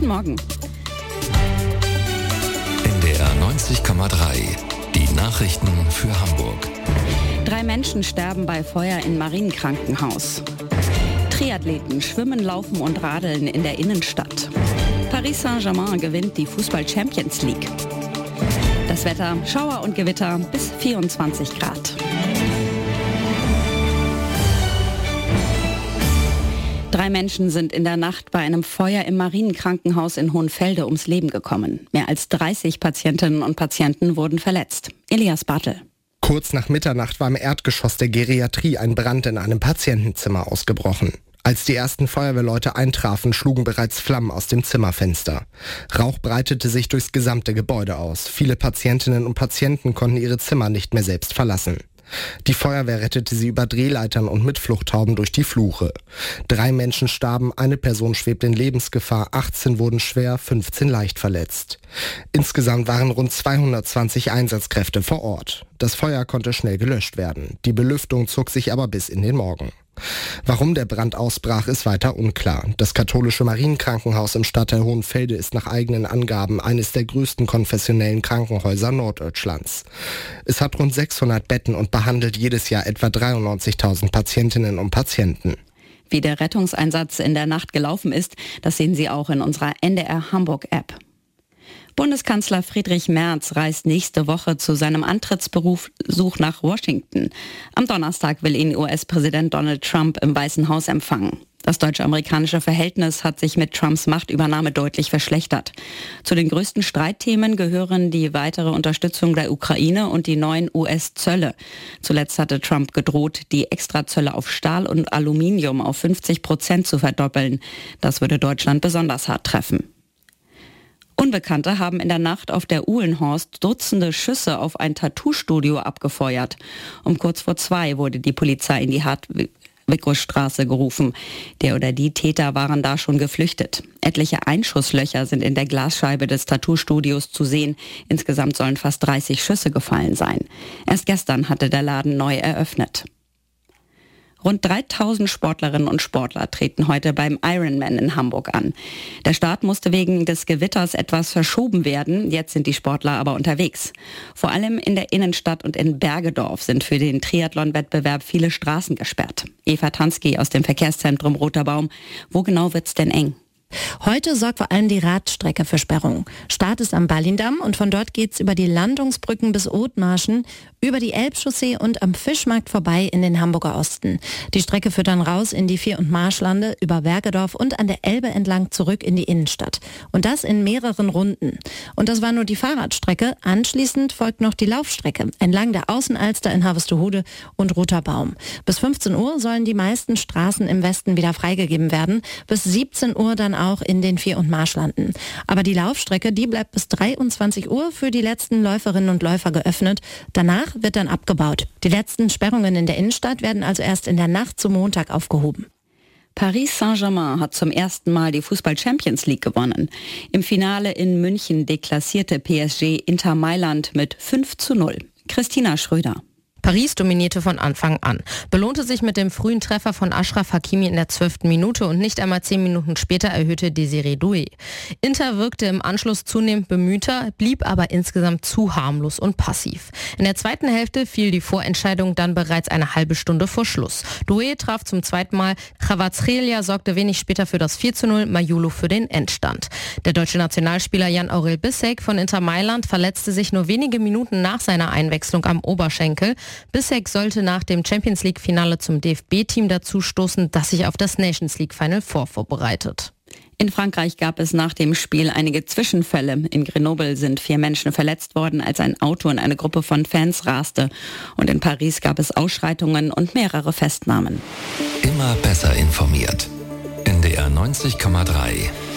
Morgen. NDR 90,3. Die Nachrichten für Hamburg. 3 Menschen sterben bei Feuer in Marienkrankenhaus. Triathleten schwimmen, laufen und radeln in der Innenstadt. Paris Saint-Germain gewinnt die Fußball-Champions League. Das Wetter, Schauer und Gewitter bis 24 Grad. 3 Menschen sind in der Nacht bei einem Feuer im Marienkrankenhaus in Hohenfelde ums Leben gekommen. Mehr als 30 Patientinnen und Patienten wurden verletzt. Elias Bartel. Kurz nach Mitternacht war im Erdgeschoss der Geriatrie ein Brand in einem Patientenzimmer ausgebrochen. Als die ersten Feuerwehrleute eintrafen, schlugen bereits Flammen aus dem Zimmerfenster. Rauch breitete sich durchs gesamte Gebäude aus. Viele Patientinnen und Patienten konnten ihre Zimmer nicht mehr selbst verlassen. Die Feuerwehr rettete sie über Drehleitern und mit Fluchthauben durch die Flure. 3 Menschen starben, eine Person schwebt in Lebensgefahr, 18 wurden schwer, 15 leicht verletzt. Insgesamt waren rund 220 Einsatzkräfte vor Ort. Das Feuer konnte schnell gelöscht werden. Die Belüftung zog sich aber bis in den Morgen. Warum der Brand ausbrach, ist weiter unklar. Das katholische Marienkrankenhaus im Stadtteil Hohenfelde ist nach eigenen Angaben eines der größten konfessionellen Krankenhäuser Norddeutschlands. Es hat rund 600 Betten und behandelt jedes Jahr etwa 93.000 Patientinnen und Patienten. Wie der Rettungseinsatz in der Nacht gelaufen ist, das sehen Sie auch in unserer NDR Hamburg-App. Bundeskanzler Friedrich Merz reist nächste Woche zu seinem Antrittsbesuch nach Washington. Am Donnerstag will ihn US-Präsident Donald Trump im Weißen Haus empfangen. Das deutsch-amerikanische Verhältnis hat sich mit Trumps Machtübernahme deutlich verschlechtert. Zu den größten Streitthemen gehören die weitere Unterstützung der Ukraine und die neuen US-Zölle. Zuletzt hatte Trump gedroht, die Extrazölle auf Stahl und Aluminium auf 50% zu verdoppeln. Das würde Deutschland besonders hart treffen. Unbekannte haben in der Nacht auf der Uhlenhorst Dutzende Schüsse auf ein Tattoo-Studio abgefeuert. Um kurz vor 2 wurde die Polizei in die Hartwigstraße gerufen. Der oder die Täter waren da schon geflüchtet. Etliche Einschusslöcher sind in der Glasscheibe des Tattoo-Studios zu sehen. Insgesamt sollen fast 30 Schüsse gefallen sein. Erst gestern hatte der Laden neu eröffnet. Rund 3000 Sportlerinnen und Sportler treten heute beim Ironman in Hamburg an. Der Start musste wegen des Gewitters etwas verschoben werden. Jetzt sind die Sportler aber unterwegs. Vor allem in der Innenstadt und in Bergedorf sind für den Triathlon-Wettbewerb viele Straßen gesperrt. Eva Tansky aus dem Verkehrszentrum Roter Baum. Wo genau wird's denn eng? Heute sorgt vor allem die Radstrecke für Sperrung. Start ist am Ballindamm und von dort geht's über die Landungsbrücken bis Othmarschen, über die Elbchaussee und am Fischmarkt vorbei in den Hamburger Osten. Die Strecke führt dann raus in die Vier- und Marschlande, über Bergedorf und an der Elbe entlang zurück in die Innenstadt. Und das in mehreren Runden. Und das war nur die Fahrradstrecke. Anschließend folgt noch die Laufstrecke entlang der Außenalster in Harvestehude und Roter Baum. Bis 15 Uhr sollen die meisten Straßen im Westen wieder freigegeben werden. Bis 17 Uhr dann auch in den Vier- und Marschlanden. Aber die Laufstrecke, die bleibt bis 23 Uhr für die letzten Läuferinnen und Läufer geöffnet. Danach wird dann abgebaut. Die letzten Sperrungen in der Innenstadt werden also erst in der Nacht zum Montag aufgehoben. Paris Saint-Germain hat zum ersten Mal die Fußball-Champions League gewonnen. Im Finale in München deklassierte PSG Inter Mailand mit 5:0. Christina Schröder. Paris dominierte von Anfang an, belohnte sich mit dem frühen Treffer von Achraf Hakimi in der 12. Minute und nicht einmal 10 Minuten später erhöhte Désiré Doué. Inter wirkte im Anschluss zunehmend bemühter, blieb aber insgesamt zu harmlos und passiv. In der zweiten Hälfte fiel die Vorentscheidung dann bereits eine halbe Stunde vor Schluss. Doué traf zum zweiten Mal, Kvaratskhelia sorgte wenig später für das 4:0, Majulu für den Endstand. Der deutsche Nationalspieler Jan-Aurel Bissek von Inter Mailand verletzte sich nur wenige Minuten nach seiner Einwechslung am Oberschenkel. Bissek sollte nach dem Champions-League-Finale zum DFB-Team dazu stoßen, das sich auf das Nations-League-Final vorbereitet. In Frankreich gab es nach dem Spiel einige Zwischenfälle. In Grenoble sind 4 Menschen verletzt worden, als ein Auto in eine Gruppe von Fans raste. Und in Paris gab es Ausschreitungen und mehrere Festnahmen. Immer besser informiert. NDR 90,3.